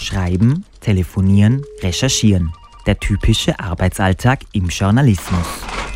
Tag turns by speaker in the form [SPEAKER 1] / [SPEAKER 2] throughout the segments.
[SPEAKER 1] Schreiben, telefonieren, recherchieren. Der typische Arbeitsalltag im Journalismus.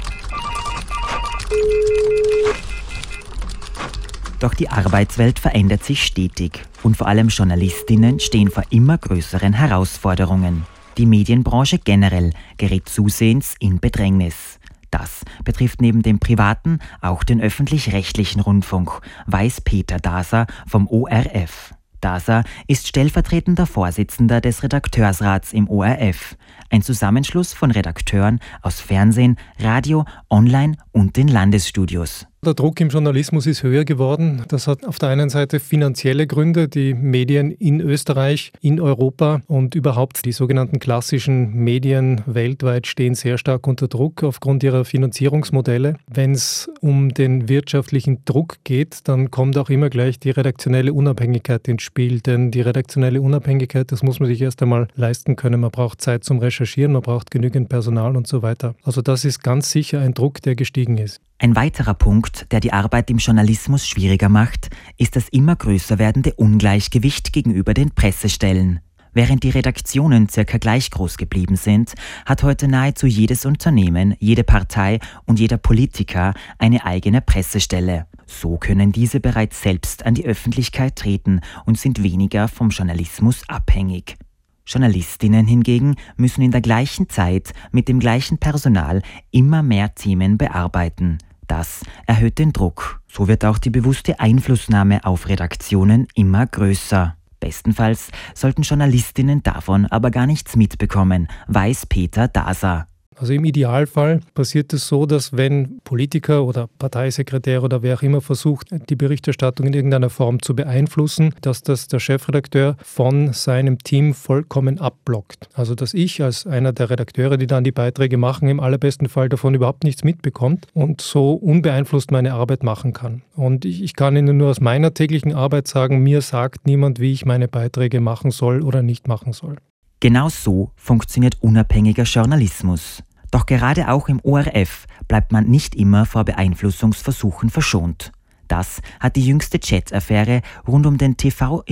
[SPEAKER 1] Doch die Arbeitswelt verändert sich stetig und vor allem Journalistinnen stehen vor immer größeren Herausforderungen. Die Medienbranche generell gerät zusehends in Bedrängnis. Das betrifft neben dem privaten auch den öffentlich-rechtlichen Rundfunk, weiß Peter Daser vom ORF. Daser ist stellvertretender Vorsitzender des Redakteursrats im ORF, ein Zusammenschluss von Redakteuren aus Fernsehen, Radio, Online und den Landesstudios.
[SPEAKER 2] Der Druck im Journalismus ist höher geworden. Das hat auf der einen Seite finanzielle Gründe. Die Medien in Österreich, in Europa und überhaupt die sogenannten klassischen Medien weltweit stehen sehr stark unter Druck aufgrund ihrer Finanzierungsmodelle. Wenn es um den wirtschaftlichen Druck geht, dann kommt auch immer gleich die redaktionelle Unabhängigkeit ins Spiel. Denn die redaktionelle Unabhängigkeit, das muss man sich erst einmal leisten können. Man braucht Zeit zum Recherchieren, man braucht genügend Personal und so weiter. Also das ist ganz sicher ein Druck, der gestiegen ist.
[SPEAKER 1] Ein weiterer Punkt, der die Arbeit im Journalismus schwieriger macht, ist das immer größer werdende Ungleichgewicht gegenüber den Pressestellen. Während die Redaktionen circa gleich groß geblieben sind, hat heute nahezu jedes Unternehmen, jede Partei und jeder Politiker eine eigene Pressestelle. So können diese bereits selbst an die Öffentlichkeit treten und sind weniger vom Journalismus abhängig. Journalistinnen hingegen müssen in der gleichen Zeit mit dem gleichen Personal immer mehr Themen bearbeiten. Das erhöht den Druck. So wird auch die bewusste Einflussnahme auf Redaktionen immer größer. Bestenfalls sollten Journalistinnen davon aber gar nichts mitbekommen, weiß Peter Daser.
[SPEAKER 2] Also im Idealfall passiert es so, dass wenn Politiker oder Parteisekretär oder wer auch immer versucht, die Berichterstattung in irgendeiner Form zu beeinflussen, dass das der Chefredakteur von seinem Team vollkommen abblockt. Also dass ich als einer der Redakteure, die dann die Beiträge machen, im allerbesten Fall davon überhaupt nichts mitbekommt und so unbeeinflusst meine Arbeit machen kann. Und ich kann Ihnen nur aus meiner täglichen Arbeit sagen, mir sagt niemand, wie ich meine Beiträge machen soll oder nicht machen soll.
[SPEAKER 1] Genau so funktioniert unabhängiger Journalismus. Doch gerade auch im ORF bleibt man nicht immer vor Beeinflussungsversuchen verschont. Das hat die jüngste Chat-Affäre rund um den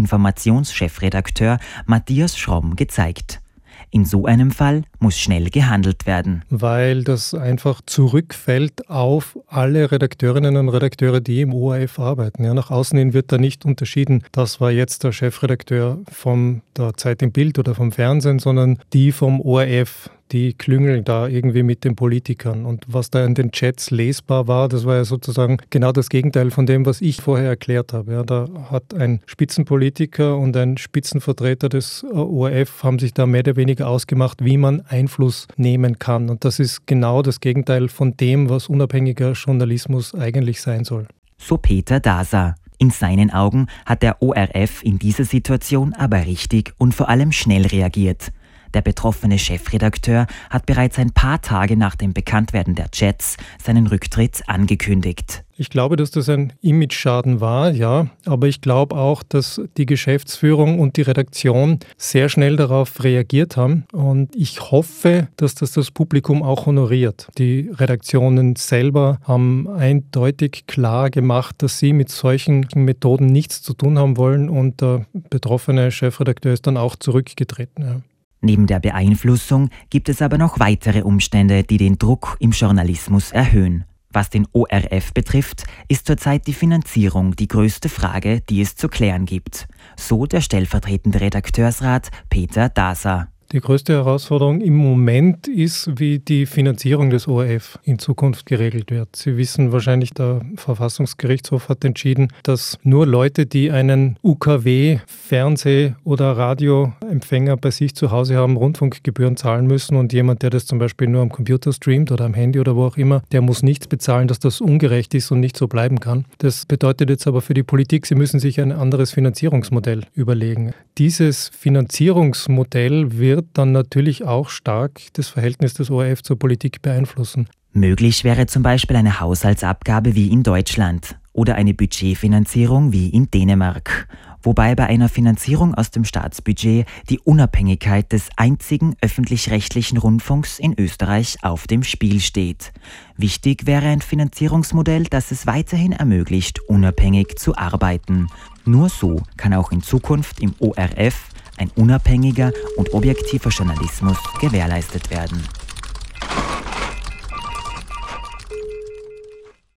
[SPEAKER 1] TV-Informationschefredakteur Matthias Schromm gezeigt. In so einem Fall muss schnell gehandelt werden.
[SPEAKER 2] Weil das einfach zurückfällt auf alle Redakteurinnen und Redakteure, die im ORF arbeiten. Ja, nach außen hin wird da nicht unterschieden, das war jetzt der Chefredakteur von der Zeit im Bild oder vom Fernsehen, sondern die vom ORF. Die klüngeln da irgendwie mit den Politikern. Und was da in den Chats lesbar war, das war ja sozusagen genau das Gegenteil von dem, was ich vorher erklärt habe. Ja, da hat ein Spitzenpolitiker und ein Spitzenvertreter des ORF haben sich da mehr oder weniger ausgemacht, wie man Einfluss nehmen kann. Und das ist genau das Gegenteil von dem, was unabhängiger Journalismus eigentlich sein soll.
[SPEAKER 1] So Peter Daser. In seinen Augen hat der ORF in dieser Situation aber richtig und vor allem schnell reagiert. Der betroffene Chefredakteur hat bereits ein paar Tage nach dem Bekanntwerden der Chats seinen Rücktritt angekündigt.
[SPEAKER 2] Ich glaube, dass das ein Imageschaden war, ja, aber ich glaube auch, dass die Geschäftsführung und die Redaktion sehr schnell darauf reagiert haben und ich hoffe, dass das Publikum auch honoriert. Die Redaktionen selber haben eindeutig klar gemacht, dass sie mit solchen Methoden nichts zu tun haben wollen und der betroffene Chefredakteur ist dann auch zurückgetreten. Ja.
[SPEAKER 1] Neben der Beeinflussung gibt es aber noch weitere Umstände, die den Druck im Journalismus erhöhen. Was den ORF betrifft, ist zurzeit die Finanzierung die größte Frage, die es zu klären gibt. So der stellvertretende Redakteursrat Peter Daser.
[SPEAKER 2] Die größte Herausforderung im Moment ist, wie die Finanzierung des ORF in Zukunft geregelt wird. Sie wissen wahrscheinlich, der Verfassungsgerichtshof hat entschieden, dass nur Leute, die einen UKW, Fernseh- oder Radioempfänger bei sich zu Hause haben, Rundfunkgebühren zahlen müssen und jemand, der das zum Beispiel nur am Computer streamt oder am Handy oder wo auch immer, der muss nichts bezahlen, dass das ungerecht ist und nicht so bleiben kann. Das bedeutet jetzt aber für die Politik, sie müssen sich ein anderes Finanzierungsmodell überlegen. Dieses Finanzierungsmodell wird dann natürlich auch stark das Verhältnis des ORF zur Politik beeinflussen.
[SPEAKER 1] Möglich wäre zum Beispiel eine Haushaltsabgabe wie in Deutschland oder eine Budgetfinanzierung wie in Dänemark. Wobei bei einer Finanzierung aus dem Staatsbudget die Unabhängigkeit des einzigen öffentlich-rechtlichen Rundfunks in Österreich auf dem Spiel steht. Wichtig wäre ein Finanzierungsmodell, das es weiterhin ermöglicht, unabhängig zu arbeiten. Nur so kann auch in Zukunft im ORF ein unabhängiger und objektiver Journalismus gewährleistet werden.